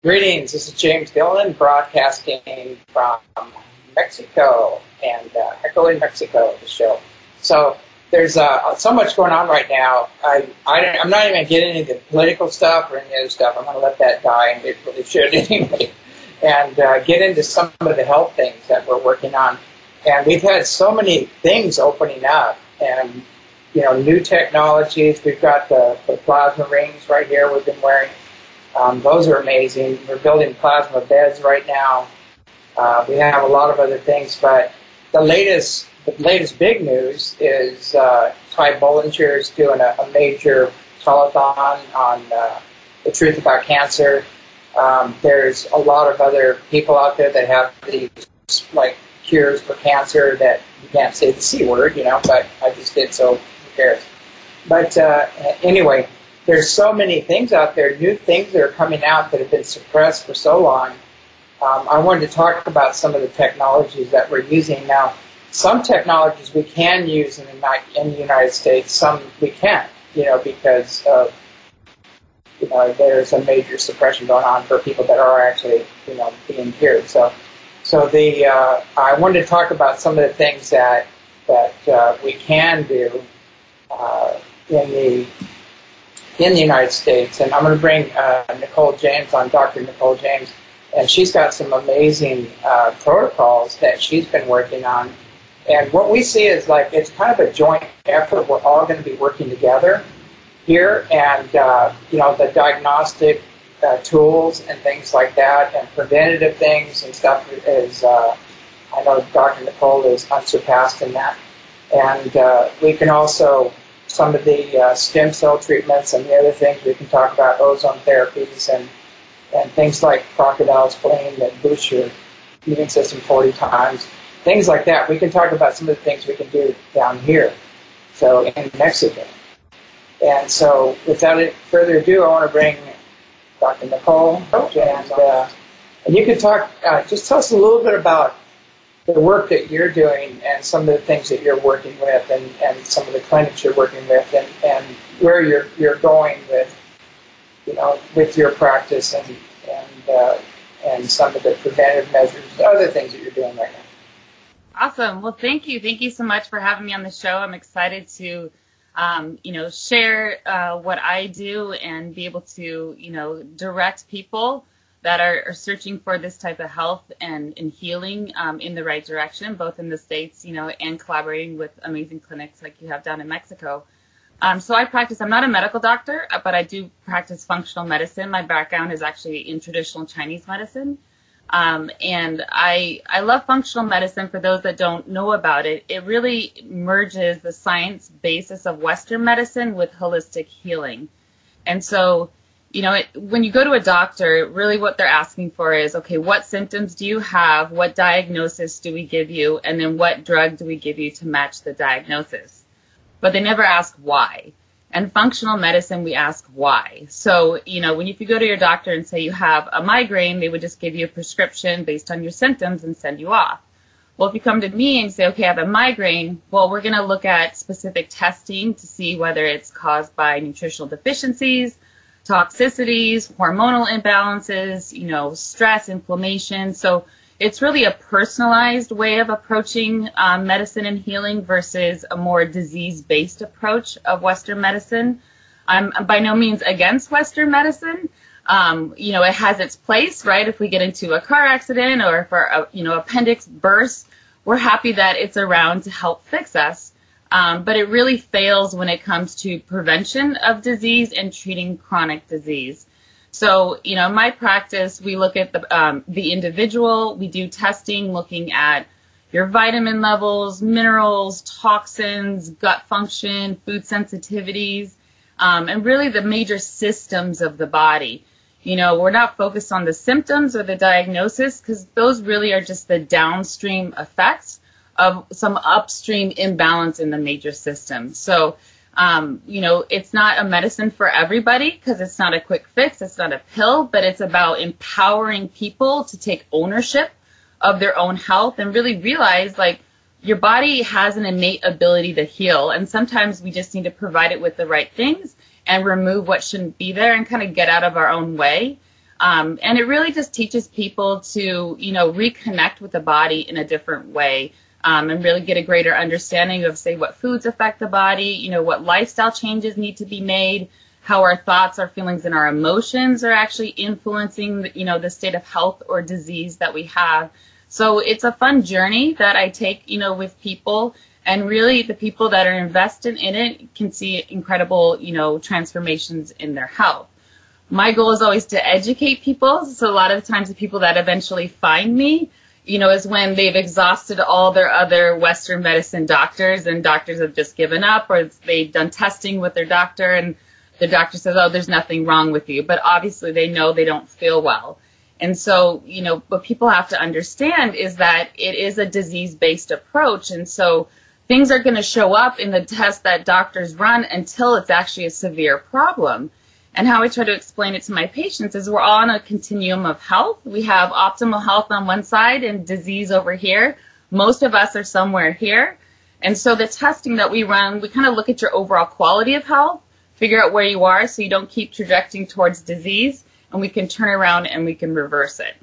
Greetings, this is James Gillen broadcasting from Mexico and Echo in Mexico, the show. So there's so much going on right now. I'm not even getting into the political stuff or any other stuff. I'm going to let that die, and it really should anyway, and get into some of the health things that we're working on. And we've had so many things opening up, and new technologies. We've got the plasma rings right here we've been wearing. Those are amazing. We're building plasma beds right now. We have a lot of other things, but the latest big news is Ty Bollinger is doing a major telethon on the truth about cancer. There's a lot of other people out there that have these cures for cancer that you can't say the C word, but I just did, so who cares? But anyway, there's so many things out there, new things that are coming out that have been suppressed for so long. I wanted to talk about some of the technologies that we're using now. Some technologies we can use in the United States, some we can't, because of, there's a major suppression going on for people that are actually, being cured. So I wanted to talk about some of the things that we can do in the United States. And I'm going to bring Nicole James on, Dr. Nicole James, and she's got some amazing protocols that she's been working on. And what we see is it's kind of a joint effort. We're all going to be working together here, and the diagnostic tools and things like that, and preventative things and stuff is, I know Dr. Nicole is unsurpassed in that. And we can also, some of the stem cell treatments and the other things, we can talk about ozone therapies and things like crocodile spleen that boost your immune system 40 times, things like that. We can talk about some of the things we can do down here, so in Mexico. And so without further ado, I want to bring Dr. Nicole, and you can talk, just tell us a little bit about the work that you're doing and some of the things that you're working with, and some of the clinics you're working with, and where you're going with, with your practice and some of the preventive measures, the other things that you're doing right now. Awesome. Well, thank you. Thank you so much for having me on the show. I'm excited to, share what I do and be able to, direct people that are searching for this type of health and healing in the right direction, both in the States, and collaborating with amazing clinics like you have down in Mexico. So I practice, I'm not a medical doctor, but I do practice functional medicine. My background is actually in traditional Chinese medicine. And I love functional medicine. For those that don't know about it, it really merges the science basis of Western medicine with holistic healing. And so, when you go to a doctor, really what they're asking for is, okay, what symptoms do you have? What diagnosis do we give you? And then what drug do we give you to match the diagnosis? But they never ask why. And functional medicine, we ask why. So, if you go to your doctor and say you have a migraine, they would just give you a prescription based on your symptoms and send you off. Well, if you come to me and say, okay, I have a migraine, well, we're going to look at specific testing to see whether it's caused by nutritional deficiencies, toxicities, hormonal imbalances, stress, inflammation. So it's really a personalized way of approaching medicine and healing versus a more disease-based approach of Western medicine. I'm by no means against Western medicine. It has its place, right? If we get into a car accident or if our, appendix bursts, we're happy that it's around to help fix us. But it really fails when it comes to prevention of disease and treating chronic disease. So, in my practice, we look at the individual. We do testing looking at your vitamin levels, minerals, toxins, gut function, food sensitivities, and really the major systems of the body. We're not focused on the symptoms or the diagnosis because those really are just the downstream effects of some upstream imbalance in the major system. So, it's not a medicine for everybody because it's not a quick fix. It's not a pill, but it's about empowering people to take ownership of their own health and really realize, your body has an innate ability to heal. And sometimes we just need to provide it with the right things and remove what shouldn't be there and kind of get out of our own way. And it really just teaches people to, reconnect with the body in a different way, and really get a greater understanding of, say, what foods affect the body, what lifestyle changes need to be made, how our thoughts, our feelings, and our emotions are actually influencing, the state of health or disease that we have. So it's a fun journey that I take, with people. And really, the people that are invested in it can see incredible, transformations in their health. My goal is always to educate people. So a lot of times the people that eventually find me, is when they've exhausted all their other Western medicine doctors and doctors have just given up, or they've done testing with their doctor and the doctor says, oh, there's nothing wrong with you. But obviously they know they don't feel well. And so, what people have to understand is that it is a disease-based approach. And so things are going to show up in the tests that doctors run until it's actually a severe problem. And how I try to explain it to my patients is we're all on a continuum of health. We have optimal health on one side and disease over here. Most of us are somewhere here. And so the testing that we run, we kind of look at your overall quality of health, figure out where you are so you don't keep trajecting towards disease, and we can turn around and we can reverse it.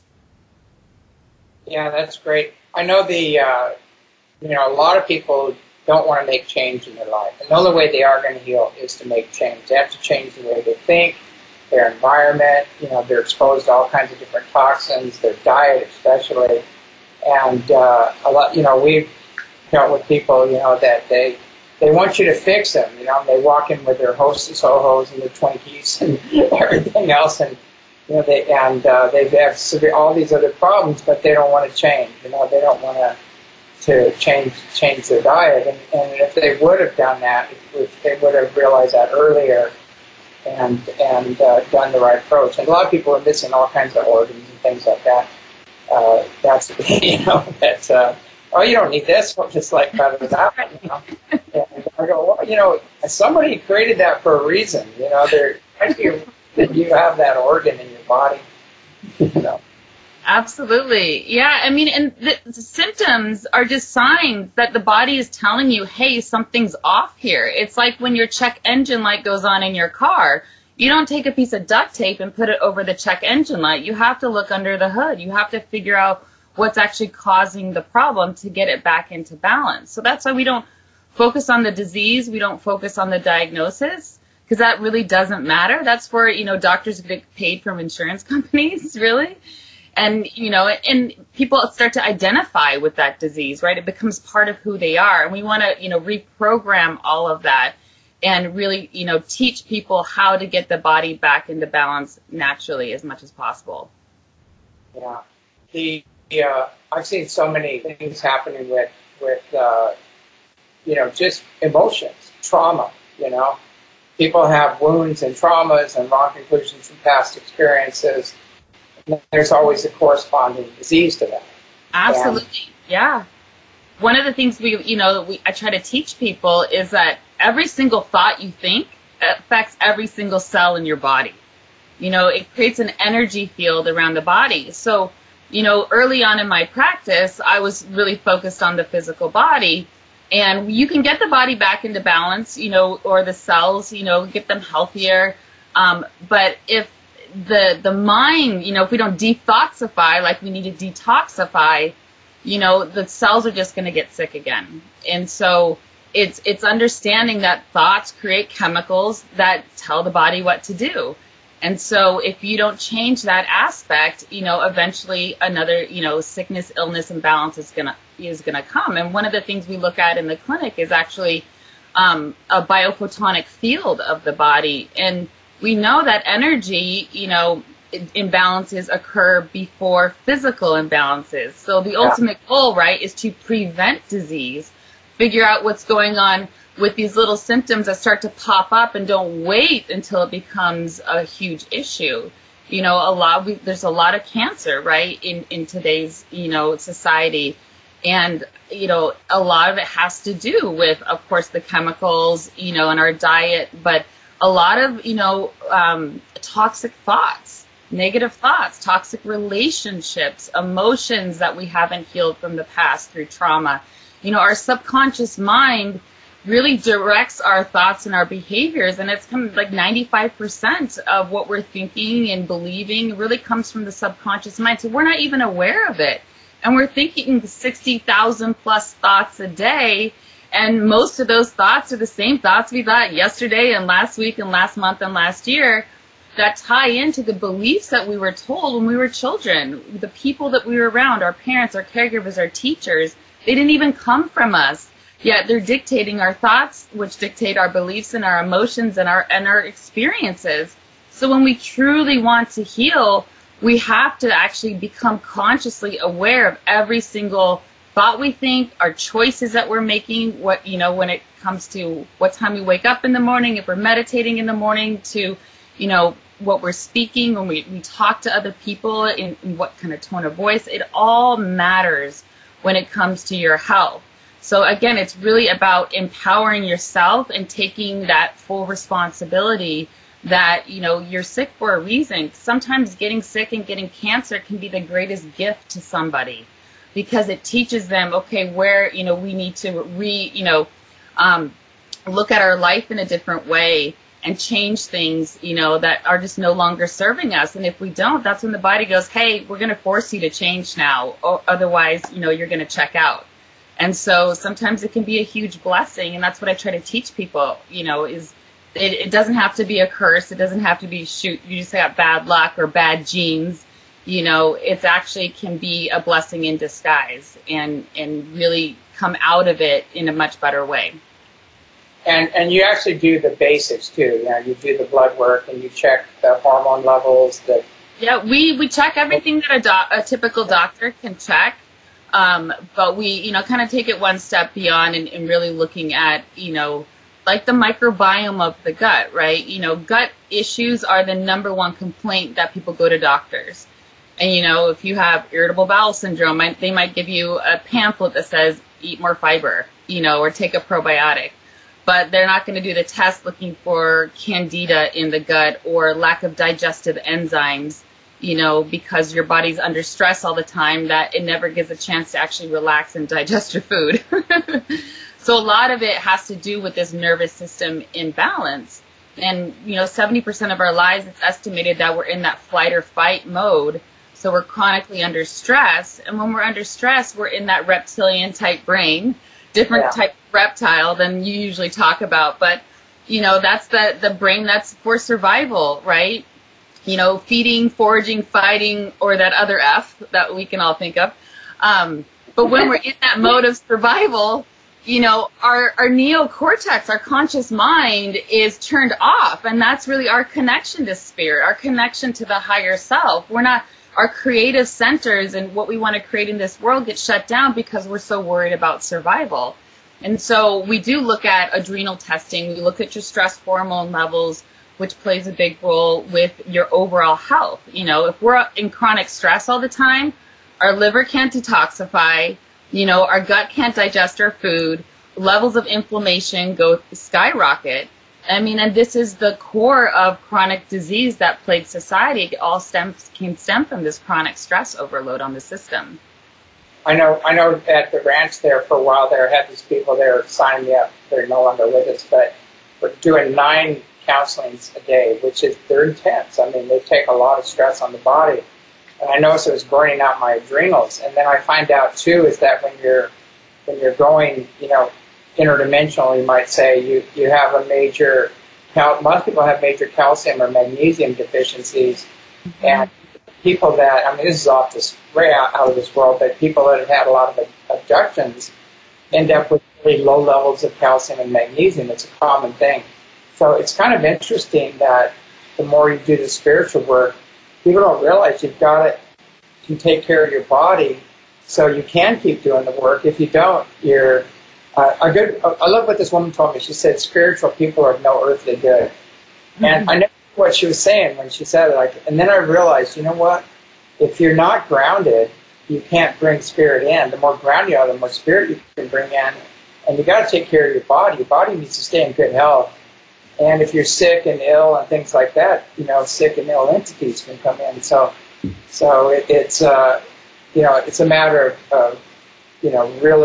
Yeah, that's great. I know a lot of people don't want to make change in their life. And the only way they are going to heal is to make change. They have to change the way they think, their environment, they're exposed to all kinds of different toxins, their diet especially. And a lot, we've dealt with people, that they want you to fix them, they walk in with their Hostess Ho-Hos and their Twinkies and everything else, and they have all these other problems, but they don't want to change. They don't want to change their diet, and if they would have done that, if they would have realized that earlier and done the right approach. And a lot of people are missing all kinds of organs and things like that. That's oh, you don't need this. We'll just cut it out. And I go, well, somebody created that for a reason. There might be that you have that organ in your body. Absolutely. Yeah. I mean, and the symptoms are just signs that the body is telling you, hey, something's off here. It's like when your check engine light goes on in your car. You don't take a piece of duct tape and put it over the check engine light. You have to look under the hood. You have to figure out what's actually causing the problem to get it back into balance. So that's why we don't focus on the disease. We don't focus on the diagnosis, because that really doesn't matter. That's where, doctors get paid from insurance companies, really. And, and people start to identify with that disease, right? It becomes part of who they are. And we want to, reprogram all of that and really, teach people how to get the body back into balance naturally as much as possible. Yeah. I've seen so many things happening with just emotions, trauma, People have wounds and traumas and wrong conclusions from past experiences. And there's always a corresponding disease to that. Absolutely, yeah. One of the things I try to teach people is that every single thought you think affects every single cell in your body. It creates an energy field around the body. So, early on in my practice, I was really focused on the physical body. And you can get the body back into balance, or the cells, get them healthier. But if the mind, if we don't detoxify like we need to detoxify, the cells are just going to get sick again. And so it's understanding that thoughts create chemicals that tell the body what to do. And so if you don't change that aspect, eventually another, sickness, illness, imbalance is gonna come. And one of the things we look at in the clinic is actually a biophotonic field of the body. And we know that energy, imbalances occur before physical imbalances. So the ultimate goal, right, is to prevent disease, figure out what's going on with these little symptoms that start to pop up, and don't wait until it becomes a huge issue. There's a lot of cancer, right, in today's, society. And, a lot of it has to do with, of course, the chemicals, in our diet, but a lot of, toxic thoughts, negative thoughts, toxic relationships, emotions that we haven't healed from the past through trauma. Our subconscious mind really directs our thoughts and our behaviors. And it's kind of like 95% of what we're thinking and believing really comes from the subconscious mind. So we're not even aware of it. And we're thinking 60,000 plus thoughts a day. And most of those thoughts are the same thoughts we thought yesterday and last week and last month and last year that tie into the beliefs that we were told when we were children. The people that we were around, our parents, our caregivers, our teachers, they didn't even come from us. Yet they're dictating our thoughts, which dictate our beliefs and our emotions and our experiences. So when we truly want to heal, we have to actually become consciously aware of every single thought we think, our choices that we're making, what, you know, when it comes to what time we wake up in the morning, if we're meditating in the morning, to, you know, what we're speaking, when we talk to other people, in what kind of tone of voice. It all matters when it comes to your health. So again, it's really about empowering yourself and taking that full responsibility that, you know, you're sick for a reason. Sometimes getting sick and getting cancer can be the greatest gift to somebody, because it teaches them, okay, where, you know, we need to look at our life in a different way and change things, you know, that are just no longer serving us. And if we don't, that's when the body goes, hey, we're going to force you to change now, or otherwise, you know, you're going to check out. And so sometimes it can be a huge blessing. And that's what I try to teach people, you know, is it doesn't have to be a curse. It doesn't have to be, shoot, you just got bad luck or bad genes. You know, it actually can be a blessing in disguise and really come out of it in a much better way. And you actually do the basics too. You know, you do the blood work and you check the hormone levels. Yeah, we check everything that a typical doctor can check. But we, you know, kind of take it one step beyond and really looking at, you know, like the microbiome of the gut, right? You know, gut issues are the number one complaint that people go to doctors. And, you know, if you have irritable bowel syndrome, they might give you a pamphlet that says eat more fiber, you know, or take a probiotic. But they're not going to do the test looking for candida in the gut or lack of digestive enzymes, you know, because your body's under stress all the time that it never gives a chance to actually relax and digest your food. So a lot of it has to do with this nervous system imbalance. And, you know, 70% of our lives, it's estimated that we're in that flight or fight mode. So we're chronically under stress. And when we're under stress, we're in that reptilian type brain, different type of reptile than you usually talk about. But, you know, that's the brain that's for survival, right? You know, feeding, foraging, fighting, or that other F that we can all think of. But when we're in that mode of survival, you know, our neocortex, our conscious mind, is turned off. And that's really our connection to spirit, our connection to the higher self. Our creative centers and what we want to create in this world get shut down because we're so worried about survival. And so we do look at adrenal testing. We look at your stress hormone levels, which plays a big role with your overall health. You know, if we're in chronic stress all the time, our liver can't detoxify, you know, our gut can't digest our food, levels of inflammation go skyrocket. I mean, and this is the core of chronic disease that plagues society. It all can stem from this chronic stress overload on the system. I know at the ranch there for a while there, I had these people there signing me up. They're no longer with us, but we're doing 9 counselings a day, they're intense. I mean, they take a lot of stress on the body. And I noticed it was burning out my adrenals. And then I find out too is that when you're going, you know, interdimensional, you might say, you have a major, most people have major calcium or magnesium deficiencies. Mm-hmm. And people that, I mean, this is off this, way out of this world, but people that have had a lot of abductions end up with really low levels of calcium and magnesium. It's a common thing. So it's kind of interesting that the more you do the spiritual work, people don't realize you've got to take care of your body so you can keep doing the work. If you don't, you're I love what this woman told me. She said, spiritual people are no earthly good. Mm-hmm. And I know what she was saying when she said it. And then I realized, you know what? If you're not grounded, you can't bring spirit in. The more grounded you are, the more spirit you can bring in. And you got to take care of your body. Your body needs to stay in good health. And if you're sick and ill and things like that, you know, sick and ill entities can come in. So it's you know, it's a matter of, you know, really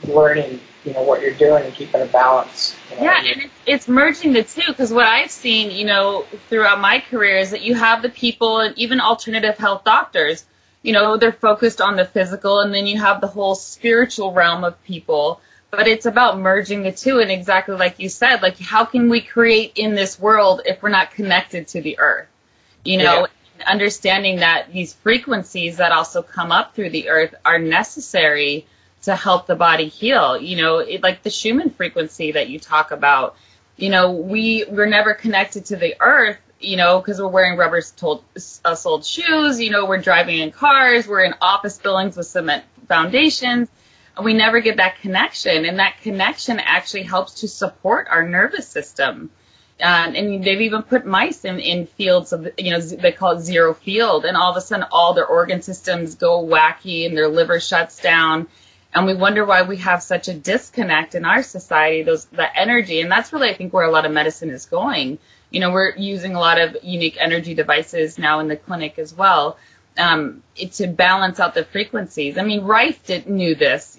learning, what you're doing and keeping a balance. Yeah, and it's merging the two, because what I've seen, throughout my career is that you have the people, and even alternative health doctors, they're focused on the physical, and then you have the whole spiritual realm of people. But it's about merging the two, and exactly like you said, like, how can we create in this world if we're not connected to the earth? Understanding that these frequencies that also come up through the earth are necessary to help the body heal. Like the Schumann frequency that you talk about, we're never connected to the earth, because we're wearing rubber-soled shoes, we're driving in cars, we're in office buildings with cement foundations, and we never get that connection. And that connection actually helps to support our nervous system. And they've even put mice in fields of, they call it zero field, and all of a sudden all their organ systems go wacky and their liver shuts down. And we wonder why we have such a disconnect in our society, that energy. And that's really, I think, where a lot of medicine is going. We're using a lot of unique energy devices now in the clinic as well, to balance out the frequencies. I mean, Reif knew this,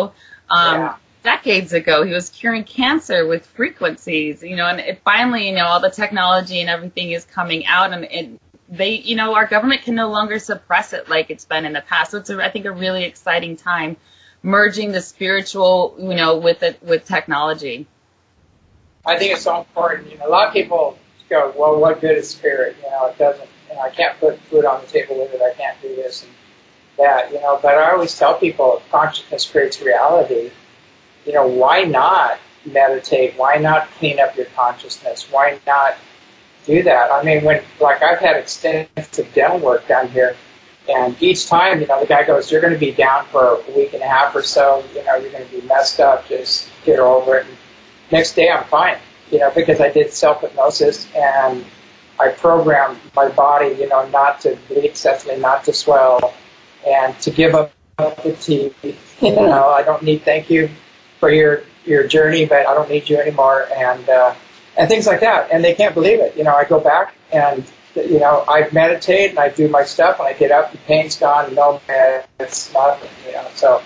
decades ago. He was curing cancer with frequencies, and it finally, all the technology and everything is coming out, and they, our government can no longer suppress it like it's been in the past. So it's, I think, a really exciting time, merging the spiritual, with technology. I think it's so important. A lot of people go, well, what good is spirit? It doesn't, I can't put food on the table with it. I can't do this and that, but I always tell people consciousness creates reality. Why not meditate? Why not clean up your consciousness? Why not do that? I mean, I've had extensive dental work done here, and each time, the guy goes, you're going to be down for a week and a half or so, you're going to be messed up, just get over it. And next day I'm fine, because I did self-hypnosis, and I programmed my body, not to bleed excessively, not to swell, and to give up the teeth. I don't need thank you for your journey, but I don't need you anymore, and things like that. And they can't believe it. I go back and, I meditate and I do my stuff, and I get up, the pain's gone, no meds, nothing, so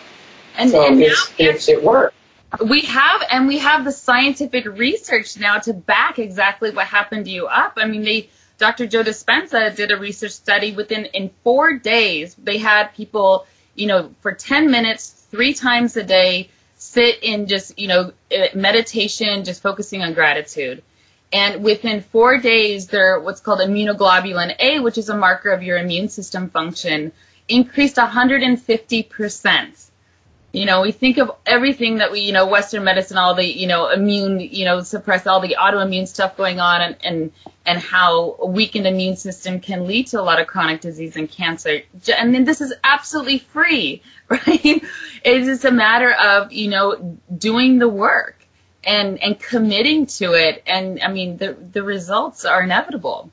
it works. We have the scientific research now to back exactly what happened to you up. I mean, Dr. Joe Dispenza did a research study in 4 days. They had people, for 10 minutes, 3 times a day, sit in just, meditation, just focusing on gratitude. And within 4 days, their what's called immunoglobulin A, which is a marker of your immune system function, increased 150%. We think of everything that we, Western medicine, all the, immune, suppress all the autoimmune stuff going on, and how a weakened immune system can lead to a lot of chronic disease and cancer. And then this is absolutely free, right? It's just a matter of, doing the work and committing to it. And I mean, the results are inevitable.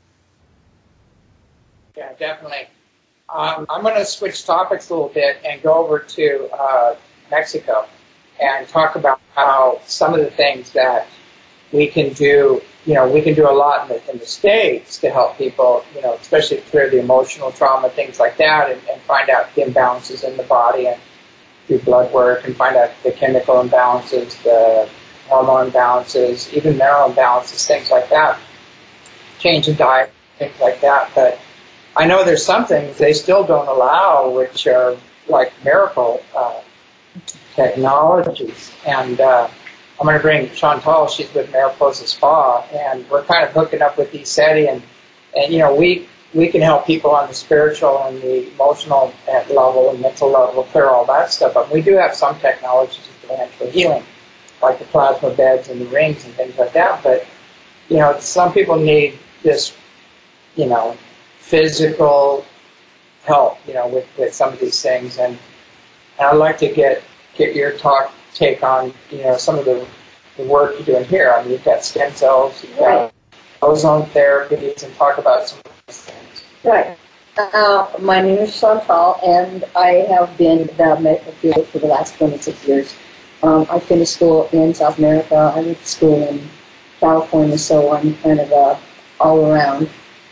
Yeah, definitely. I'm going to switch topics a little bit and go over to Mexico and talk about how some of the things that we can do, we can do a lot in the States to help people, especially clear the emotional trauma, things like that, and find out the imbalances in the body and do blood work and find out the chemical imbalances, the hormone imbalances, even mineral imbalances, things like that, change in diet, things like that. But I know there's some things they still don't allow, which are like miracle technologies. And I'm going to bring Chantal. She's with Mariposa Spa, and we're kind of hooking up with ECETI, and we can help people on the spiritual and the emotional level and mental level clear all that stuff. But we do have some technologies for healing, like the plasma beds and the rings and things like that. But some people need this, physical help, with some of these things, and I'd like to get your take on, some of the work you're doing here. I mean, you've got stem cells, you've got ozone therapies, and talk about some of these things. Right. My name is Chantal, and I have been in the medical field for the last 26 years. I finished school in South America. I went to school in California, so I'm kind of a all-around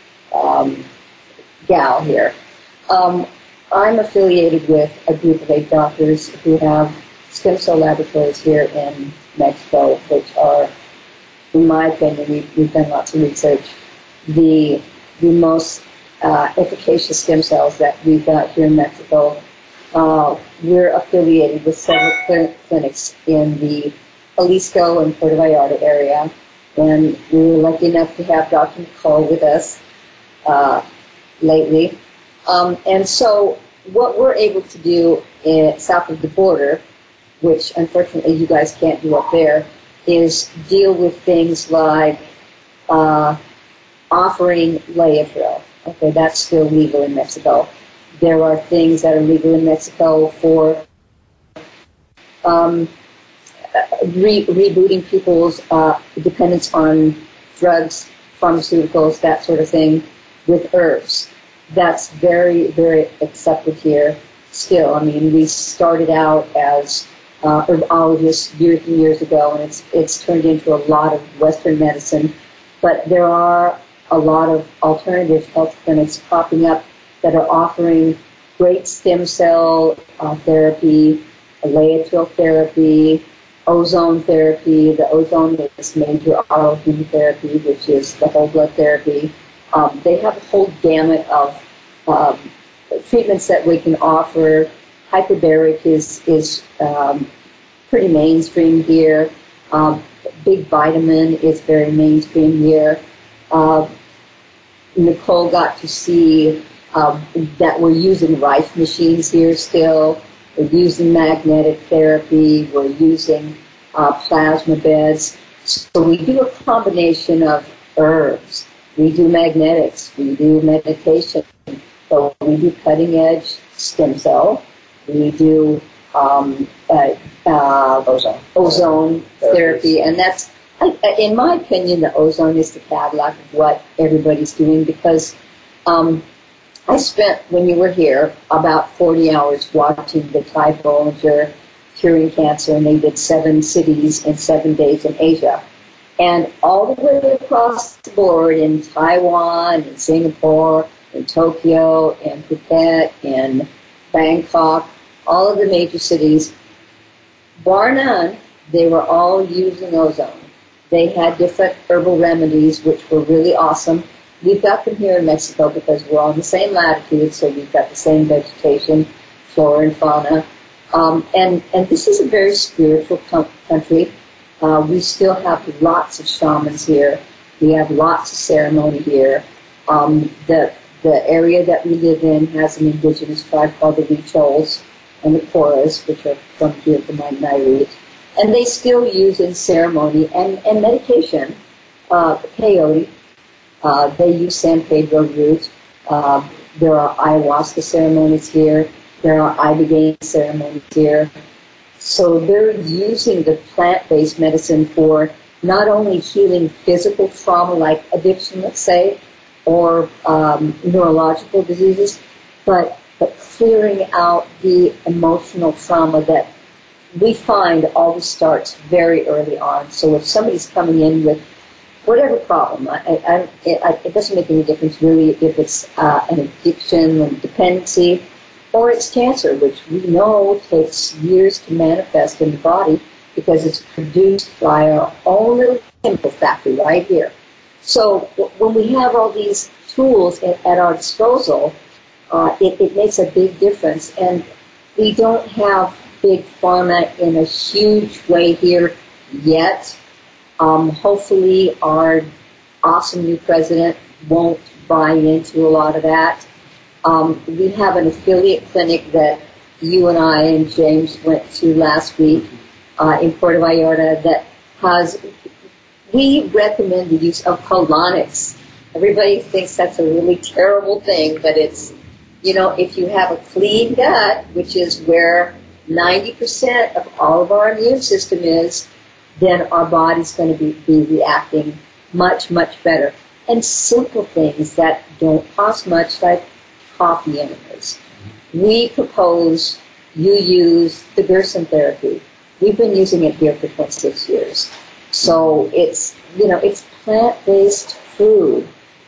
gal here. I'm affiliated with a group of 8 doctors who have stem cell laboratories here in Mexico, which are, in my opinion, we've done lots of research, the most efficacious stem cells that we've got here in Mexico. We're affiliated with several clinics in the Jalisco and Puerto Vallarta area, and we were lucky enough to have Dr. Nicole with us lately. And so what we're able to do south of the border, which unfortunately you guys can't do up there, is deal with things like offering Laetrile. Okay, that's still legal in Mexico. There are things that are legal in Mexico for rebooting people's dependence on drugs, pharmaceuticals, that sort of thing, with herbs. That's very, very accepted here still. I mean, we started out as herbologists years and years ago, and it's turned into a lot of Western medicine. But there are a lot of alternative health clinics popping up that are offering great stem cell therapy, Laetrile therapy, ozone therapy. The ozone is major autoimmune therapy, which is the whole blood therapy. They have a whole gamut of treatments that we can offer. Hyperbaric is pretty mainstream here. Big vitamin is very mainstream here. Nicole got to see that we're using rice machines here still. We're using magnetic therapy. We're using plasma beds. So we do a combination of herbs. We do magnetics. We do meditation. So we do cutting-edge stem cell. We do ozone therapy. And that's, in my opinion, the ozone is the Cadillac of what everybody's doing, because I spent, when you were here, about 40 hours watching the Ty Bollinger curing cancer, and they did 7 cities in 7 days in Asia. And all the way across the board in Taiwan, in Singapore, in Tokyo, in Phuket, in Bangkok, all of the major cities, bar none, they were all using ozone. They had different herbal remedies, which were really awesome. We've got them here in Mexico because we're on the same latitude, so we've got the same vegetation, flora and fauna. And this is a very spiritual country. We still have lots of shamans here. We have lots of ceremony here. The area that we live in has an indigenous tribe called the Huichols and the Coras, which are from here from Nayarit. And they still use in ceremony and medication peyote. They use San Pedro root. There are ayahuasca ceremonies here. There are ibogaine ceremonies here. So they're using the plant-based medicine for not only healing physical trauma like addiction, let's say, or neurological diseases, but clearing out the emotional trauma that we find always starts very early on. So if somebody's coming in with whatever problem, it doesn't make any difference really if it's an addiction and dependency, or it's cancer, which we know takes years to manifest in the body because it's produced by our own little chemical factory right here. So when we have all these tools at our disposal, it makes a big difference. And we don't have big pharma in a huge way here yet. Hopefully our awesome new president won't buy into a lot of that. We have an affiliate clinic that you and I and James went to last week in Puerto Vallarta that has, we recommend the use of colonics. Everybody thinks that's a really terrible thing, but it's, you know, if you have a clean gut, which is where 90% of all of our immune system is, then our body's going to be reacting much, much better. And simple things that don't cost much, like coffee enemas. We propose you use the Gerson therapy. We've been using it here for 26 years. So it's, you know, it's plant-based food,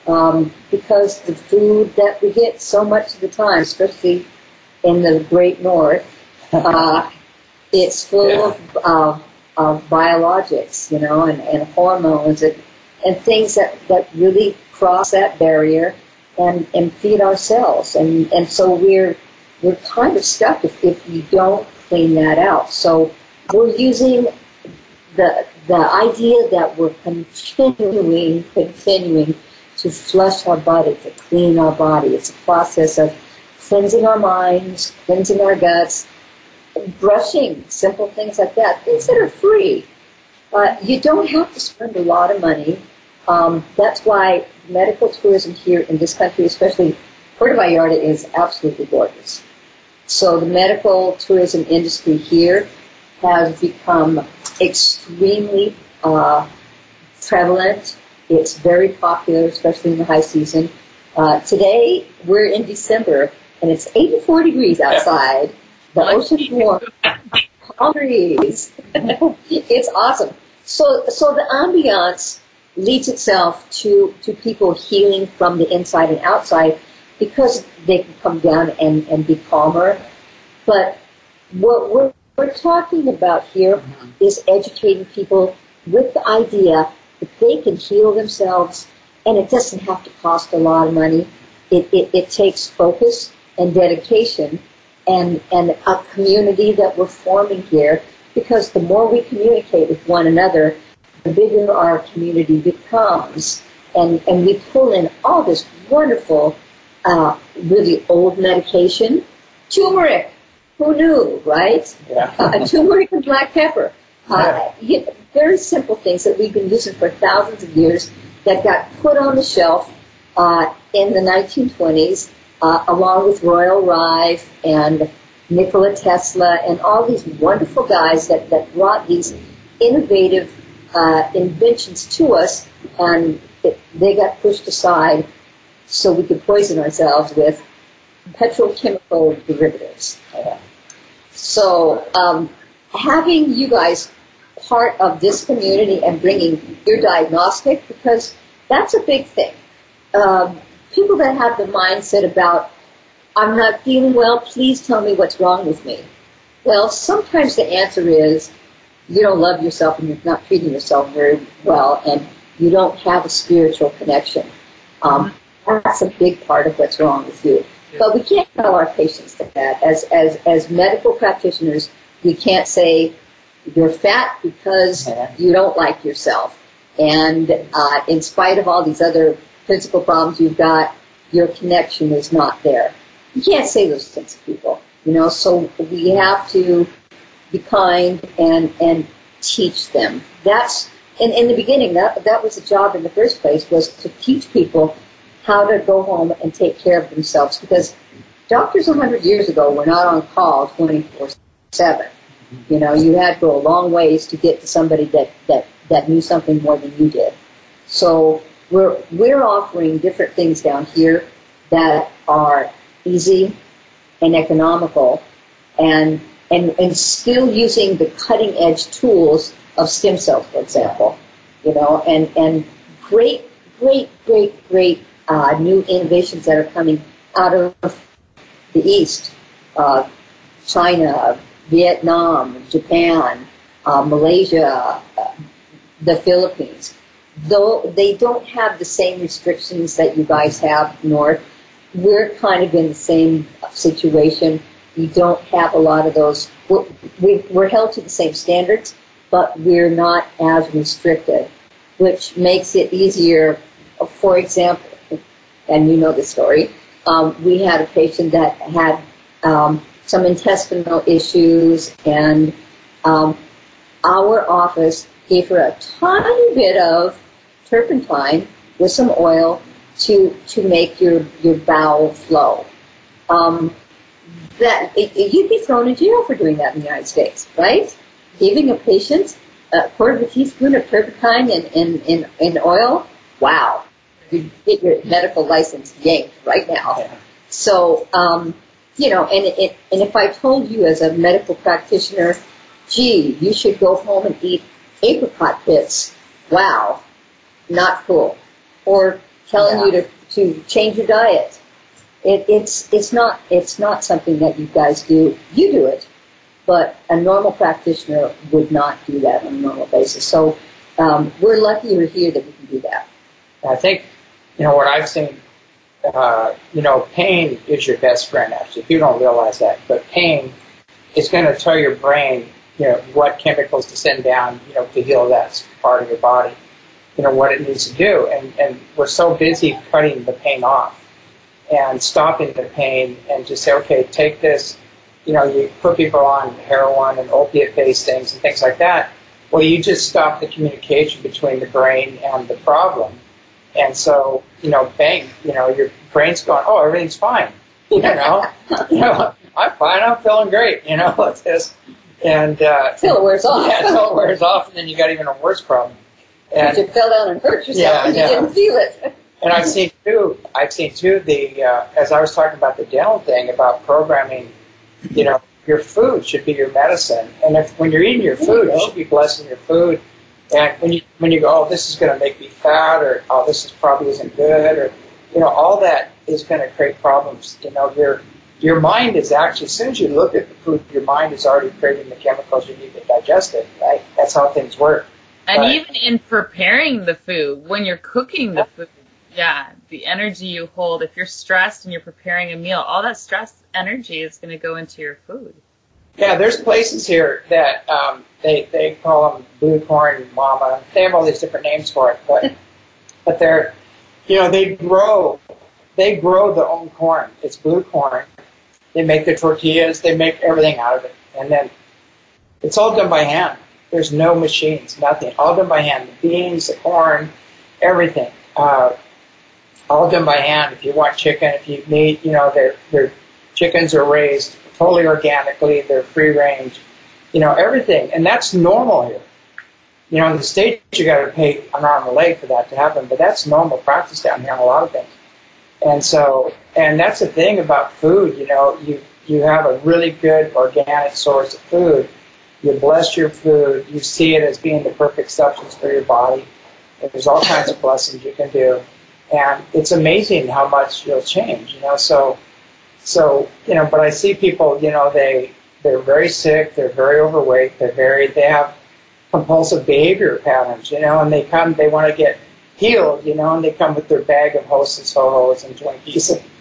because the food that we get so much of the time, especially in the Great North, It's full of biologics, and hormones and things that really cross that barrier and feed our cells. And so we're kind of stuck if we don't clean that out. So we're using the idea that we're continuing to flush our body, to clean our body. It's a process of cleansing our minds, cleansing our guts, brushing, simple things like that, things that are free. You don't have to spend a lot of money. That's why medical tourism here in this country, especially Puerto Vallarta, is absolutely gorgeous. So the medical tourism industry here has become extremely prevalent. It's very popular, especially in the high season. Today, we're in December, and it's 84 degrees outside. The ocean's warm. Palm trees. It's awesome. So the ambiance leads itself to people healing from the inside and outside because they can come down and be calmer. But what we're talking about here is educating people with the idea that they can heal themselves, and it doesn't have to cost a lot of money. It takes focus and dedication and a community that we're forming here, because the more we communicate with one another, the bigger our community becomes. And we pull in all this wonderful, really old medication. Turmeric, who knew, right? Yeah. Turmeric and black pepper. Very simple things that we've been using for thousands of years that got put on the shelf in the 1920s, along with Royal Rife and Nikola Tesla and all these wonderful guys that brought these innovative inventions to us, and they got pushed aside so we could poison ourselves with petrochemical derivatives. So having you guys part of this community and bringing your diagnostic, because that's a big thing. People that have the mindset about, I'm not feeling well, please tell me what's wrong with me. Well, sometimes the answer is you don't love yourself and you're not treating yourself very well, and you don't have a spiritual connection. That's a big part of what's wrong with you. But we can't tell our patients that. As medical practitioners, we can't say you're fat because you don't like yourself. And in spite of all these other physical problems you've got, your connection is not there. You can't say those things to people, so we have to be kind and teach them. That's, in the beginning, that was the job in the first place, was to teach people how to go home and take care of themselves, because doctors 100 years ago were not on call 24/7. You had to go a long ways to get to somebody that knew something more than you did. So we're offering different things down here that are easy and economical, and still using the cutting edge tools of stem cells, for example, and great new innovations that are coming out of the East, China, Vietnam, Japan, Malaysia, the Philippines. Though they don't have the same restrictions that you guys have north, we're kind of in the same situation. We don't have a lot of those. We're held to the same standards, but we're not as restricted, which makes it easier. For example, and you know the story, we had a patient that had some intestinal issues, and our office gave her a tiny bit of turpentine with some oil to make your bowel flow. You'd be thrown in jail for doing that in the United States, right? Giving a patient a quarter of a teaspoon of turpentine in oil, wow. You'd get your medical license yanked right now. Yeah. So, and if I told you as a medical practitioner, gee, you should go home and eat apricot bits, wow, not cool. Or telling you to change your diet. It's not something that you guys do. You do it, but a normal practitioner would not do that on a normal basis. So we're lucky we're here that we can do that. I think, what I've seen, pain is your best friend, actually, if you don't realize that. But pain is going to tell your brain, what chemicals to send down, to heal that part of your body, what it needs to do. And we're so busy cutting the pain off and stopping the pain and just say, okay, take this. You put people on heroin and opiate-based things and things like that. Well, you just stop the communication between the brain and the problem. And so, bang, your brain's going, oh, everything's fine. I'm fine, I'm feeling great, like this. And until it wears off. Yeah, until it wears off, and then you got even a worse problem. And you fell down and hurt yourself and you didn't feel it. And I've seen too the as I was talking about the dental thing about programming, your food should be your medicine. And when you're eating your food, you should be blessing your food. And when you go, oh, this is going to make me fat, or oh, this is probably isn't good, or all that is going to create problems. Your mind is actually, as soon as you look at the food, your mind is already creating the chemicals you need to digest it. Right? That's how things work. And even in preparing the food, when you're cooking the food, the energy you hold, if you're stressed and you're preparing a meal, all that stress energy is going to go into your food. Yeah, there's places here that they call them Blue Corn Mama. They have all these different names for it, but they're, they grow their own corn. It's blue corn. They make the tortillas. They make everything out of it, and then it's all done by hand. There's no machines, nothing. All done by hand. The beans, the corn, everything. All done by hand. If you want chicken, if you need, their chickens are raised totally organically. They're free range. Everything. And that's normal here. In the States, you got to pay an arm and a leg for that to happen, but that's normal practice down here on a lot of things. And that's the thing about food. You have a really good organic source of food. You bless your food. You see it as being the perfect substance for your body. There's all kinds of blessings you can do. And it's amazing how much you'll change, So, but I see people, they're very sick, they're very overweight, they have compulsive behavior patterns, and they want to get healed, and they come with their bag of Hostess Ho-Hos and Twinkies and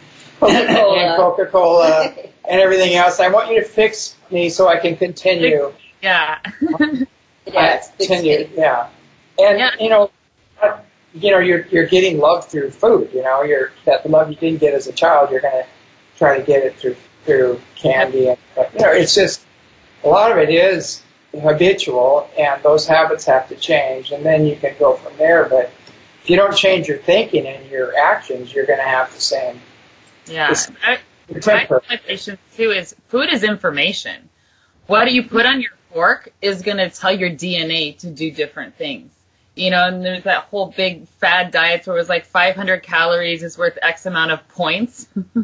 Coca-Cola and everything else. I want you to fix me so I can continue. Yeah. Continue. Yeah. And you're getting love through food. That love you didn't get as a child, you're going to try to get it through candy. And it's just a lot of it is habitual, and those habits have to change, and then you can go from there. But if you don't change your thinking and your actions, you're going to have the same. Yeah. My patients too is food is information. What do you put on your fork is going to tell your DNA to do different things. And there's that whole big fad diet where it was like 500 calories is worth X amount of points.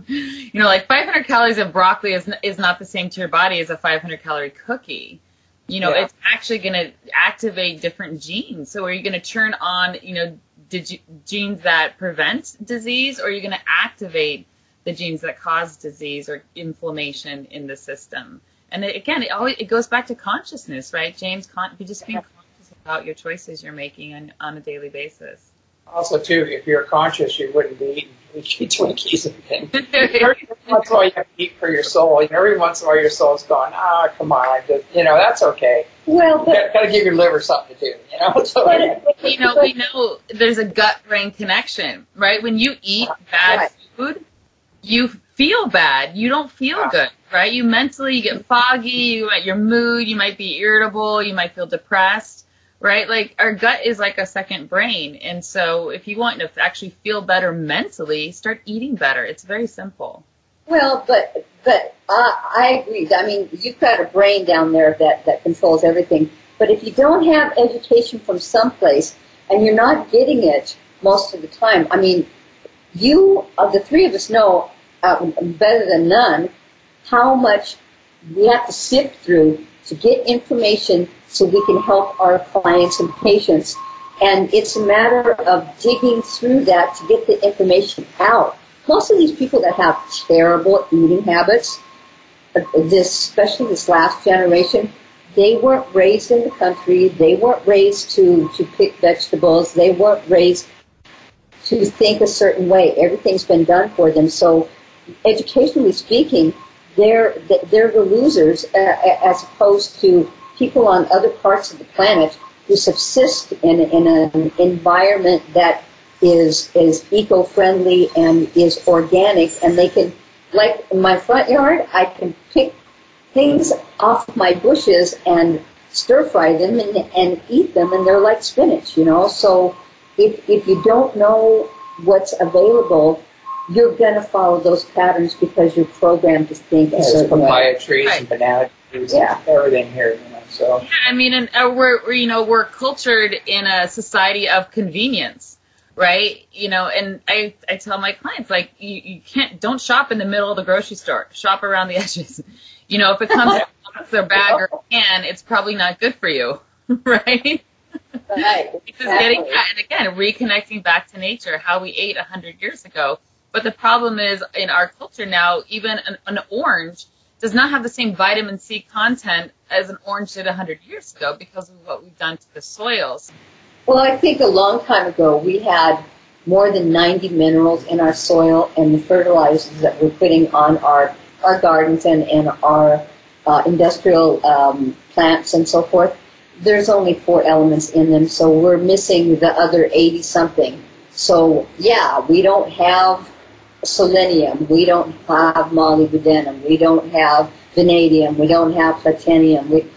500 calories of broccoli is not the same to your body as a 500 calorie cookie. It's actually going to activate different genes. So are you going to turn on, genes that prevent disease, or are you going to activate the genes that cause disease or inflammation in the system? And it goes back to consciousness, right, James? Just being conscious about your choices you're making on a daily basis. Also, too, if you're conscious, you wouldn't be eating Twinkies and things. Every once in a while, you have to eat for your soul. Every once in a while, your soul's going, come on, that's okay. Well, but got to give your liver something to do, we know there's a gut-brain connection, right? When you eat bad food, you feel bad. You don't feel good, right? You get foggy, your mood, you might be irritable, you might feel depressed, right? Like our gut is like a second brain. And so if you want to actually feel better mentally, start eating better. It's very simple. Well, but I agree. I mean, you've got a brain down there that controls everything. But if you don't have education from someplace and you're not getting it most of the time, I mean, the three of us know better than none how much we have to sift through to get information so we can help our clients and patients. And it's a matter of digging through that to get the information out. Most of these people that have terrible eating habits, especially this last generation, they weren't raised in the country. They weren't raised to pick vegetables. They weren't raised to think a certain way. Everything's been done for them. So, educationally speaking, they're the losers as opposed to people on other parts of the planet who subsist in an environment that is eco-friendly and is organic, and they can, like in my front yard, I can pick things off my bushes and stir-fry them and eat them, and they're like spinach, you know. So if you don't know what's available, you're going to follow those patterns because you're programmed to think a certain way. Papaya trees and banana trees and everything here, you know. So yeah, I mean, and we're cultured in a society of convenience, right? You know, and I tell my clients, like, you don't shop in the middle of the grocery store. Shop around the edges. You know, if it comes out their bag or can, it's probably not good for you, right? Right. Because getting that, and again, reconnecting back to nature, how we ate 100 years ago. But the problem is, in our culture now, even an orange does not have the same vitamin C content as an orange did 100 years ago because of what we've done to the soils. Well, I think a long time ago we had more than 90 minerals in our soil, and the fertilizers that we're putting on our gardens and our industrial plants and so forth, there's only 4 elements in them, so we're missing the other 80-something. So, yeah, we don't have selenium, we don't have molybdenum, we don't have vanadium, we don't have platinum, we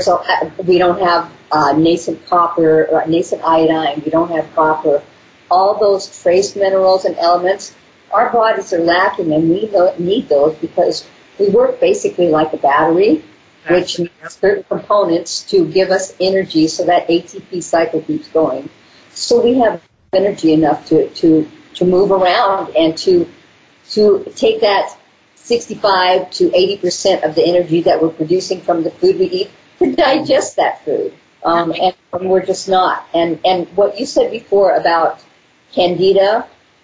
don't have nascent copper, or nascent iodine, we don't have copper. All those trace minerals and elements, our bodies are lacking, and we need those because we work basically like a battery, which needs certain components to give us energy so that ATP cycle keeps going. So we have energy enough to move around and to take that 65 to 80% of the energy that we're producing from the food we eat to digest that food. And we're just not. And what you said before about Candida,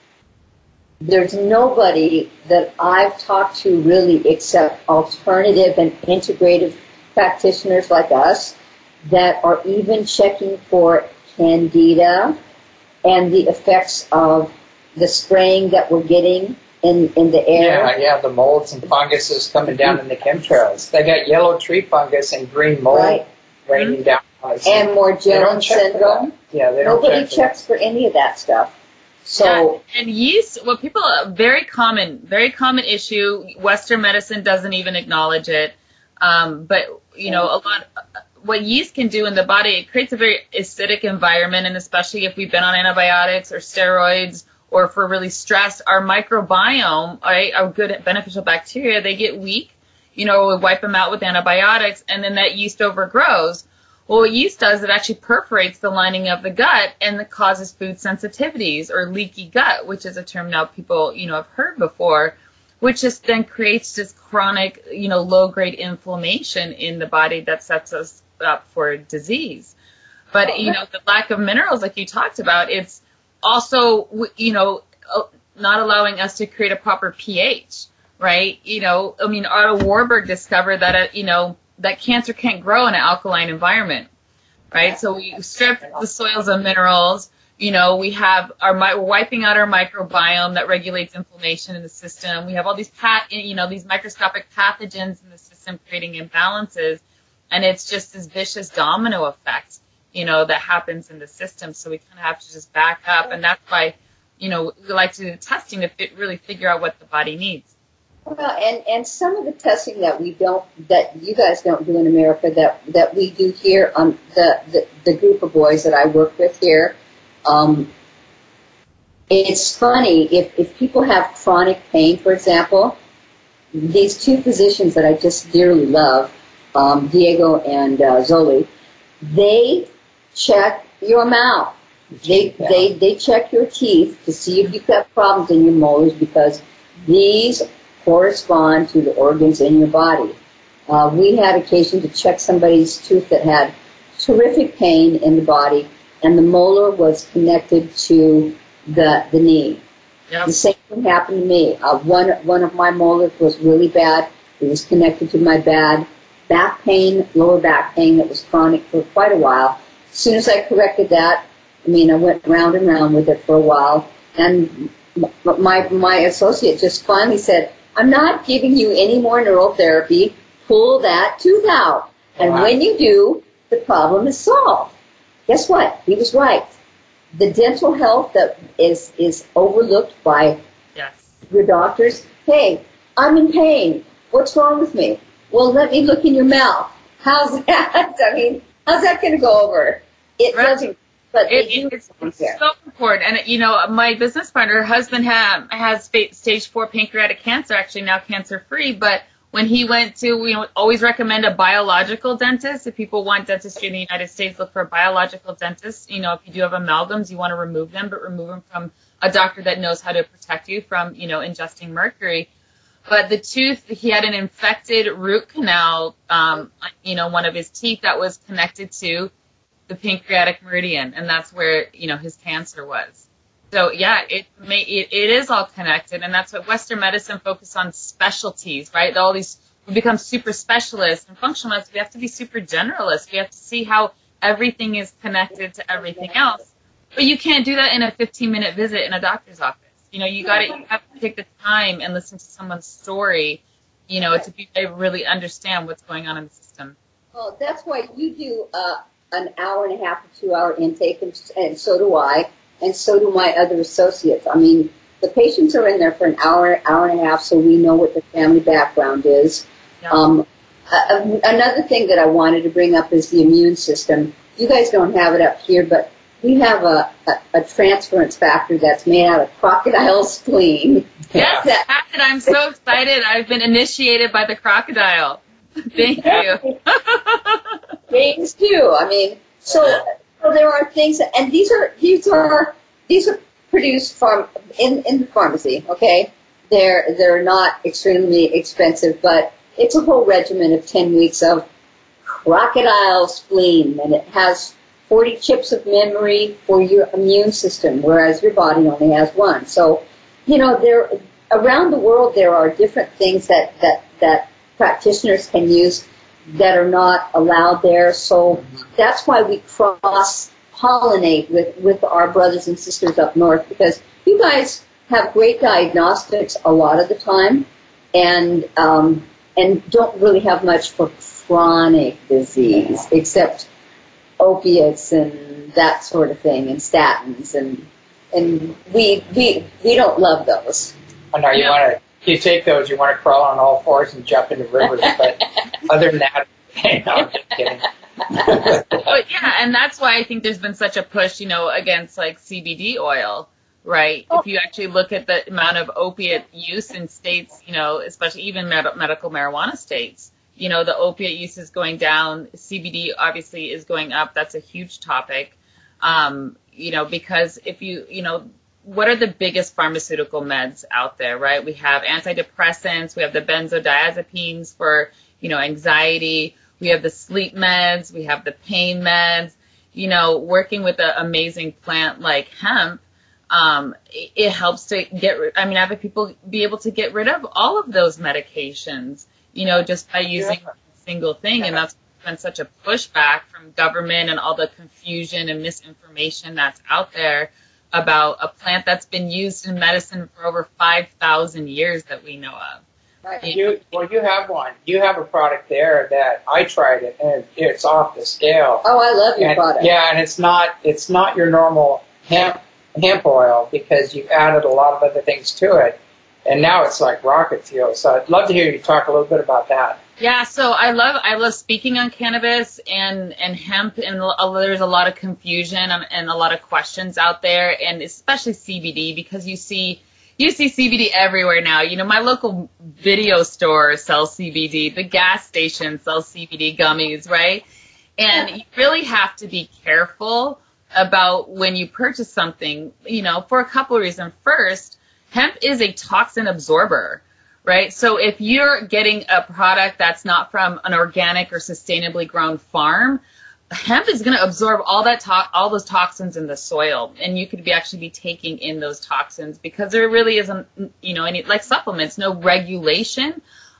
there's nobody that I've talked to really except alternative and integrative practitioners like us that are even checking for Candida and the effects of the spraying that we're getting in the air. Yeah, the molds and funguses coming down in the chemtrails. They got yellow tree fungus and green mold raining down on us. And Morgellons syndrome. Yeah, they don't Nobody checks for any of that stuff. So and yeast, well, people, very common issue. Western medicine doesn't even acknowledge it. But you know, what yeast can do in the body, it creates a very acidic environment, and especially if we've been on antibiotics or steroids, or if we're really stressed, our microbiome, right, our good beneficial bacteria, they get weak. You know, we wipe them out with antibiotics, and then that yeast overgrows. Well, what yeast does, it actually perforates the lining of the gut, and it causes food sensitivities or leaky gut, which is a term now people, you know, have heard before, which just then creates this chronic, you know, low-grade inflammation in the body that sets us up for disease. But, you know, the lack of minerals, like you talked about, it's also, you know, not allowing us to create a proper pH, right? You know, I mean, Otto Warburg discovered that, you know, that cancer can't grow in an alkaline environment, right? So we strip the soils of minerals. You know, we're wiping out our microbiome that regulates inflammation in the system. We have all these these microscopic pathogens in the system creating imbalances, and it's just this vicious domino effect, you know, that happens in the system. So we kind of have to just back up, and that's why, you know, we like to do the testing to really figure out what the body needs. Well, and some of the testing that you guys don't do in America that we do here on the group of boys that I work with here. It's funny, if people have chronic pain, for example, these 2 physicians that I just dearly love, Diego and Zoli, they check your mouth. They check your teeth to see if you've got problems in your molars, because these correspond to the organs in your body. We had occasion to check somebody's tooth that had terrific pain in the body, and the molar was connected to the knee. Yep. The same thing happened to me. One of my molars was really bad. It was connected to my bad back pain, lower back pain that was chronic for quite a while. As soon as I corrected that, I went round and round with it for a while, and my associate just finally said, I'm not giving you any more neural therapy. Pull that tooth out. And when you do, the problem is solved. Guess what? He was right. The dental health that is overlooked by your doctors. Hey, I'm in pain. What's wrong with me? Well, let me look in your mouth. How's that? How's that going to go over? It doesn't. But it's so important. And, my business partner, her husband has stage 4 pancreatic cancer, actually now cancer-free. But when he went to, we always recommend a biological dentist. If people want dentistry in the United States, look for a biological dentist. If you do have amalgams, you want to remove them, but remove them from a doctor that knows how to protect you from, ingesting mercury. But the tooth, he had an infected root canal, one of his teeth that was connected to the pancreatic meridian, and that's where, his cancer was. So, yeah, it is all connected, and that's what Western medicine focuses on, specialties, right? We become super specialists, and functional medicine, we have to be super generalists. We have to see how everything is connected to everything else. But you can't do that in a 15-minute visit in a doctor's office. You have to take the time and listen to someone's story, to be able to really understand what's going on in the system. Well, that's why you do an hour and a half to 2 hour intake, and so do I, and so do my other associates. The patients are in there for an hour and a half, so we know what their family background is. Yeah. Another thing that I wanted to bring up is the immune system. You guys don't have it up here, but we have a transference factor that's made out of crocodile spleen. Yes, I'm so excited. I've been initiated by the crocodile. Thank you. Things too. So there are things, and these are produced in the pharmacy. Okay, they're not extremely expensive, but it's a whole regimen of 10 weeks of crocodile spleen, and it has 40 chips of memory for your immune system, whereas your body only has one. So, there around the world there are different things that practitioners can use that are not allowed there. So that's why we cross-pollinate with our brothers and sisters up north, because you guys have great diagnostics a lot of the time, and don't really have much for chronic disease except opiates and that sort of thing, and statins, and we don't love those. Oh, no, you take those, you want to crawl on all fours and jump into rivers, but other than that, no, I'm just kidding. But yeah, and that's why I think there's been such a push, against like CBD oil, right? If you actually look at the amount of opiate use in states, especially even medical marijuana states, the opiate use is going down. CBD obviously is going up. That's a huge topic, because if what are the biggest pharmaceutical meds out there, right? We have antidepressants. We have the benzodiazepines for, anxiety. We have the sleep meds. We have the pain meds. Working with an amazing plant like hemp, it helps to have people be able to get rid of all of those medications, just by using a single thing. And that's been such a pushback from government and all the confusion and misinformation that's out there about a plant that's been used in medicine for over 5,000 years that we know of. Right. You have one. You have a product there that I tried it, and it's off the scale. Oh, I love your product. Yeah, and it's not your normal hemp oil, because you've added a lot of other things to it, and now it's like rocket fuel. So I'd love to hear you talk a little bit about that. Yeah, so I love speaking on cannabis and hemp, and there's a lot of confusion and a lot of questions out there, and especially CBD, because you see CBD everywhere now. My local video store sells CBD, the gas station sells CBD gummies, right? And you really have to be careful about when you purchase something, for a couple of reasons. First, hemp is a toxin absorber. Right? So if you're getting a product that's not from an organic or sustainably grown farm, hemp is going to absorb all those toxins in the soil, and you could actually be taking in those toxins, because there really isn't, any, like supplements, no regulation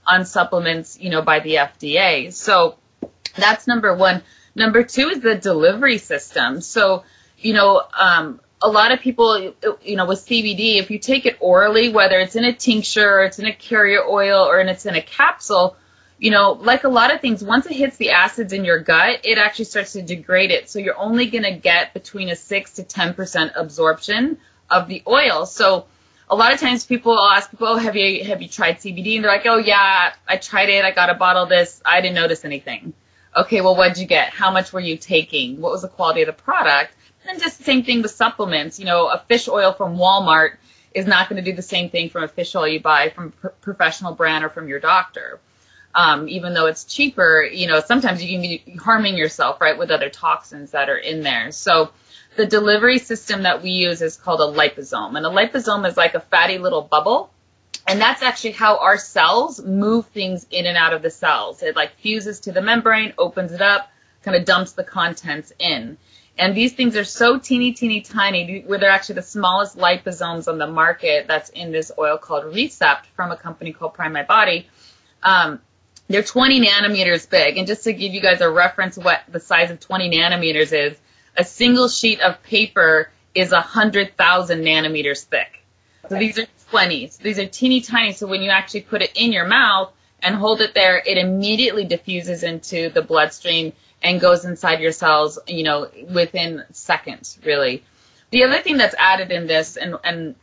on supplements, by the FDA. So that's number one. Number two is the delivery system. So, a lot of people, with CBD, if you take it orally, whether it's in a tincture or it's in a carrier oil or it's in a capsule, like a lot of things, once it hits the acids in your gut, it actually starts to degrade it. So you're only going to get between a 6 to 10% absorption of the oil. So a lot of times I'll ask people, oh, have you tried CBD? And they're like, oh yeah, I tried it. I got a bottle of this. I didn't notice anything. Okay, well, what'd you get? How much were you taking? What was the quality of the product? And just the same thing with supplements. A fish oil from Walmart is not going to do the same thing from a fish oil you buy from a professional brand or from your doctor. Even though it's cheaper, sometimes you can be harming yourself, right, with other toxins that are in there. So the delivery system that we use is called a liposome. And a liposome is like a fatty little bubble. And that's actually how our cells move things in and out of the cells. It like fuses to the membrane, opens it up, kind of dumps the contents in. And these things are so teeny, teeny, tiny, where they're actually the smallest liposomes on the market that's in this oil called Recept from a company called Prime My Body. They're 20 nanometers big. And just to give you guys a reference what the size of 20 nanometers is, a single sheet of paper is 100,000 nanometers thick. Okay. So these are 20s. These are teeny tiny. So when you actually put it in your mouth and hold it there, it immediately diffuses into the bloodstream and goes inside your cells, within seconds, really. The other thing that's added in this is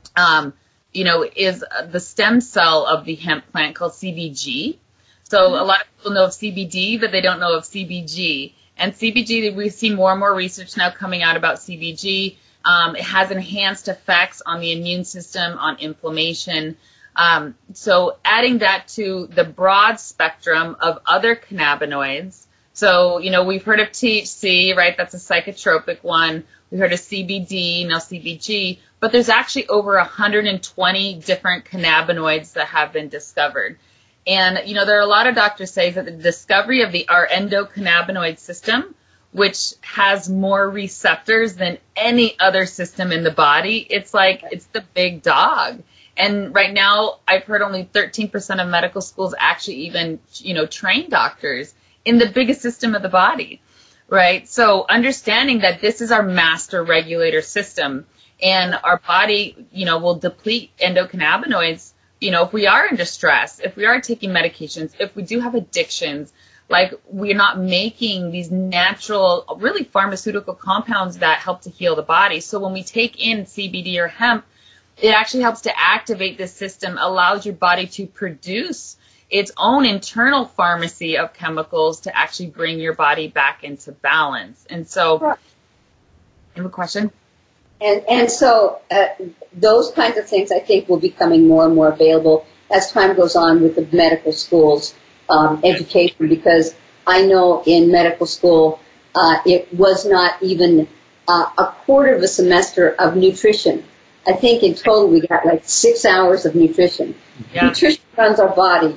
the stem cell of the hemp plant called CBG. So a lot of people know of CBD, but they don't know of CBG. And CBG, we see more and more research now coming out about CBG. It has enhanced effects on the immune system, on inflammation. So adding that to the broad spectrum of other cannabinoids. So, we've heard of THC, right? That's a psychotropic one. We've heard of CBD, now CBG. But there's actually over 120 different cannabinoids that have been discovered. And, there are a lot of doctors say that the discovery of our endocannabinoid system, which has more receptors than any other system in the body, it's the big dog. And right now, I've heard only 13% of medical schools actually even, train doctors in the biggest system of the body, right? So understanding that this is our master regulator system and our body, will deplete endocannabinoids, if we are in distress, if we are taking medications, if we do have addictions, like we're not making these natural, really pharmaceutical compounds that help to heal the body. So when we take in CBD or hemp, it actually helps to activate this system, allows your body to produce its own internal pharmacy of chemicals to actually bring your body back into balance. And so, you have a question? And so those kinds of things I think will be becoming more and more available as time goes on with the medical schools education, because I know in medical school it was not even a quarter of a semester of nutrition. I think in total we got like 6 hours of nutrition. Yeah. Nutrition runs our body,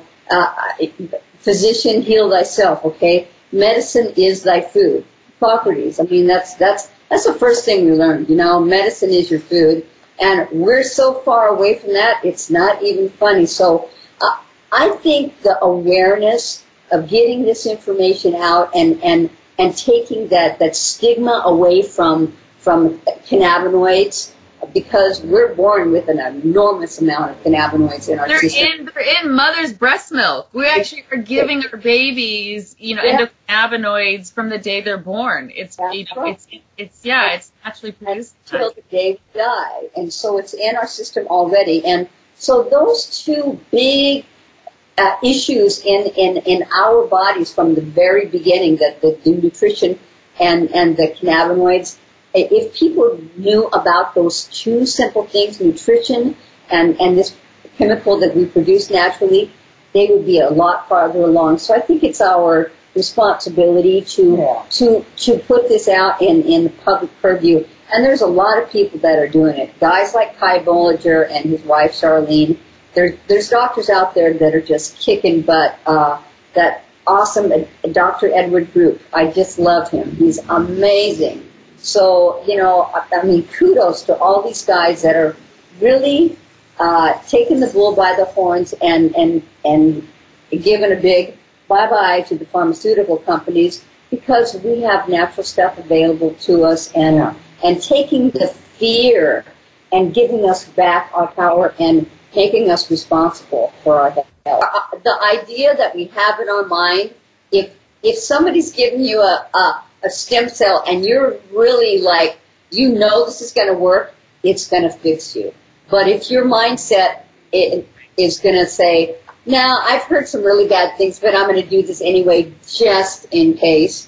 physician, heal thyself, okay? Medicine is thy food. Hippocrates, I mean, that's the first thing we learned, medicine is your food. And we're so far away from that, it's not even funny. So I think the awareness of getting this information out and taking that stigma away from cannabinoids, because we're born with an enormous amount of cannabinoids in our system. They're in mother's breast milk. We actually are giving our babies, endocannabinoids from the day they're born. It's naturally produced until the day we die, and so it's in our system already. And so those two big issues in our bodies from the very beginning, that the nutrition and the cannabinoids. If people knew about those two simple things, nutrition and this chemical that we produce naturally, they would be a lot farther along. So I think it's our responsibility to put this out in the public purview. And there's a lot of people that are doing it. Guys like Kai Bollinger and his wife Charlene. There's doctors out there that are just kicking butt. That awesome Dr. Edward Group. I just love him. He's amazing. So, kudos to all these guys that are really taken the bull by the horns and given a big bye-bye to the pharmaceutical companies because we have natural stuff available to us and taking the fear and giving us back our power and making us responsible for our health. The idea that we have in our mind, if somebody's giving you a stem cell and you're really like, you know this is going to work, it's going to fix you. But if your mindset is going to say, now I've heard some really bad things, but I'm going to do this anyway just in case,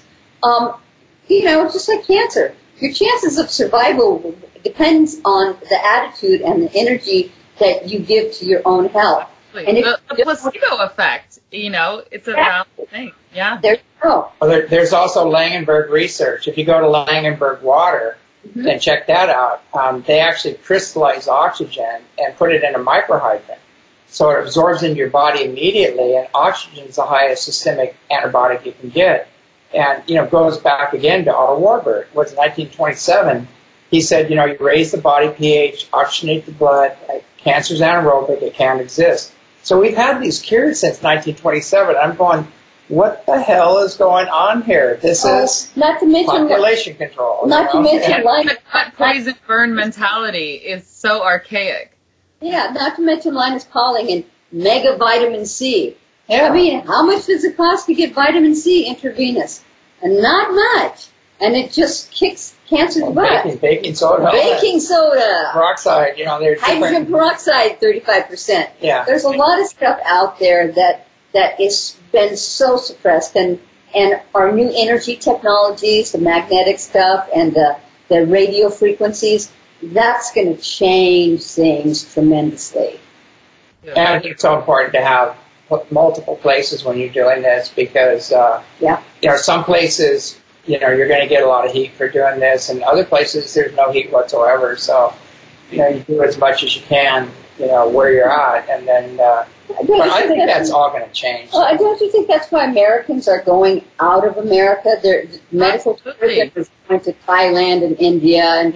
just like cancer. Your chances of survival depends on the attitude and the energy that you give to your own health. And the placebo effect, it's a valid thing. Yeah. There you go. Well, there's also Langenberg research. If you go to Langenberg water and check that out, they actually crystallize oxygen and put it in a microhydrant. So it absorbs into your body immediately, and oxygen is the highest systemic antibiotic you can get. And, goes back again to Otto Warburg. It was 1927. He said, you raise the body pH, oxygenate the blood, cancer's anaerobic, it can't exist. So we've had these cures since 1927. I'm going, what the hell is going on here? This is not to mention population control. Not to mention the cut, poison, burn mentality is so archaic. Yeah, not to mention Linus Pauling and mega vitamin C. Yeah. I mean, how much does it cost to get vitamin C intravenous? And not much. And it just kicks cancer's butt. Baking soda. Baking soda. Peroxide, there's hydrogen peroxide, 35%. Yeah. There's a lot of stuff out there that has been so suppressed. And our new energy technologies, the magnetic stuff and the radio frequencies, that's going to change things tremendously. And I think it's so important to have multiple places when you're doing this because, some places, you're going to get a lot of heat for doing this, and other places there's no heat whatsoever. So, you do as much as you can, where you're at, and then. But I think that's all going to change. Well, don't you think that's why Americans are going out of America? Their medical tourism is going to Thailand and India and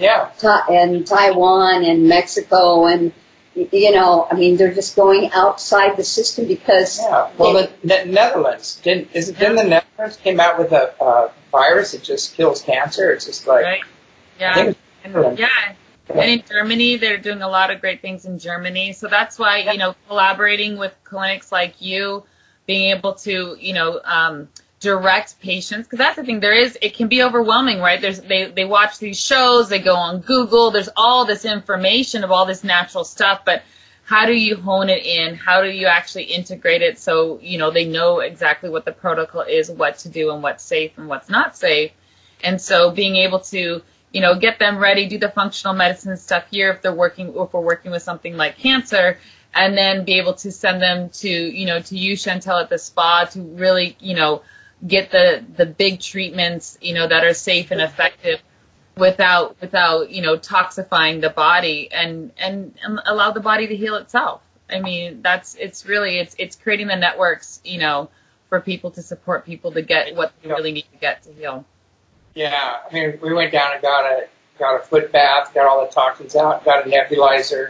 Taiwan and Mexico and. They're just going outside the system because... Yeah, well, the Netherlands, didn't the Netherlands came out with a virus that just kills cancer? It's just like... Right, yeah. And in Germany, they're doing a lot of great things in Germany. So that's why, collaborating with clinics like you, being able to, direct patients, because that's the thing, it can be overwhelming, right? They watch these shows, they go on Google, there's all this information of all this natural stuff, but how do you hone it in? How do you actually integrate it so, they know exactly what the protocol is, what to do and what's safe and what's not safe. And so being able to, get them ready, do the functional medicine stuff here if we're working with something like cancer, and then be able to send them to you, Chantel, at the spa to really, get the big treatments, that are safe and effective without, toxifying the body and allow the body to heal itself. I mean, it's creating the networks, for people to support people to get what they really need to get to heal. Yeah. I mean, we went down and got a foot bath, got all the toxins out, got a nebulizer,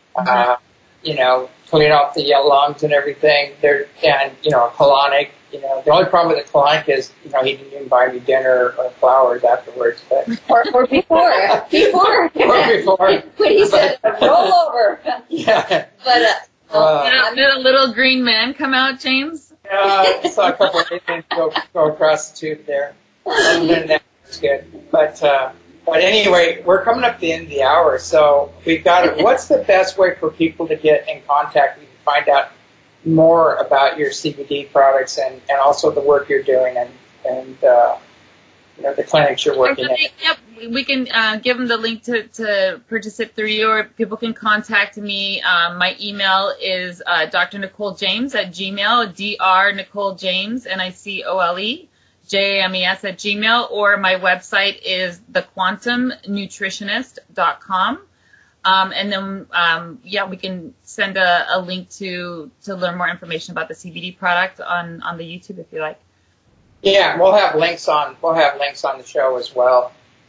clean off the lungs and everything. A colonic. The only problem with the colonic is, he didn't even buy me dinner or flowers afterwards. But or before. Before. When he said, roll over. Yeah. But, did a little green man come out, James? I saw a couple of Indians go across the tube there. That's good. But anyway, we're coming up to the end of the hour, so we've got what's the best way for people to get in contact with you, find out more about your CBD products and also the work you're doing and the clinics you're working in? Yep, we can give them the link to purchase it through you, or people can contact me. My email is Dr. Nicole James at Gmail, Dr. Nicole James, NICOLE JAMES at Gmail, or my website is thequantumnutritionist.com. And then, we can send a link to learn more information about the CBD product on the YouTube if you like. Yeah, we'll have links on the show as well.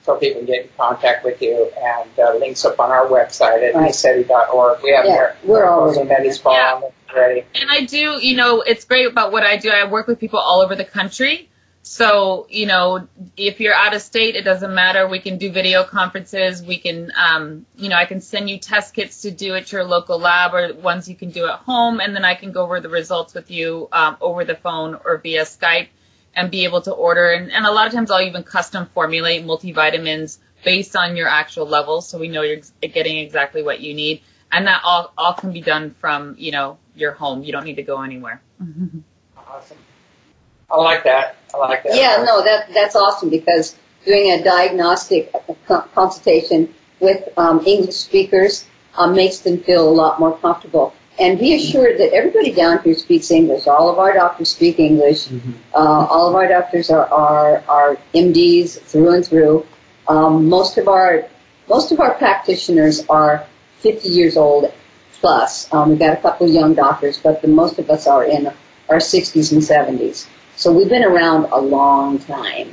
so people can get in contact with you, and links up on our website at meseti.org. We have we're already MediSpa already. And I do, it's great about what I do. I work with people all over the country. So, if you're out of state, it doesn't matter. We can do video conferences. We can, I can send you test kits to do at your local lab or ones you can do at home. And then I can go over the results with you over the phone or via Skype and be able to order. And a lot of times I'll even custom formulate multivitamins based on your actual levels, so we know you're getting exactly what you need. And that all can be done from, your home. You don't need to go anywhere. Awesome. I like that. Yeah, no, that's awesome, because doing a diagnostic consultation with English speakers makes them feel a lot more comfortable. And be assured that everybody down here speaks English. All of our doctors speak English. All of our doctors are MDs through and through. Most of our practitioners are 50 years old plus. We've got a couple of young doctors, but most of us are in our 60s and 70s. So we've been around a long time.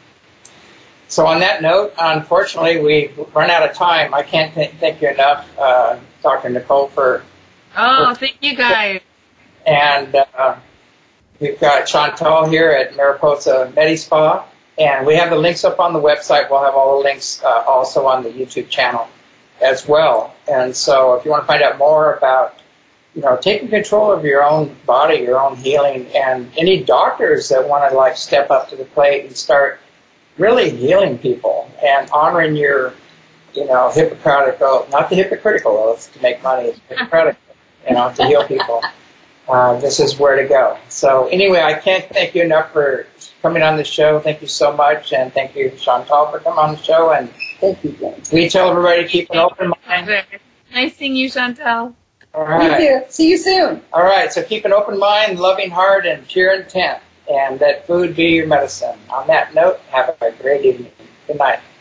So on that note, unfortunately, we've run out of time. I can't thank you enough, Dr. Nicole, thank you guys. And we've got Chantal here at Mariposa MediSpa, and we have the links up on the website. We'll have all the links also on the YouTube channel as well. And so if you want to find out more about taking control of your own body, your own healing, and any doctors that want to step up to the plate and start really healing people and honoring your, Hippocratic oath, not the hypocritical oath to make money, it's Hippocratic, to heal people. This is where to go. So anyway, I can't thank you enough for coming on the show. Thank you so much, and thank you, Chantal, for coming on the show. And thank you, James. We tell everybody to keep an open mind. Nice seeing you, Chantal. All right. You too. See you soon. All right. So keep an open mind, loving heart, and pure intent, and let food be your medicine. On that note, have a great evening. Good night.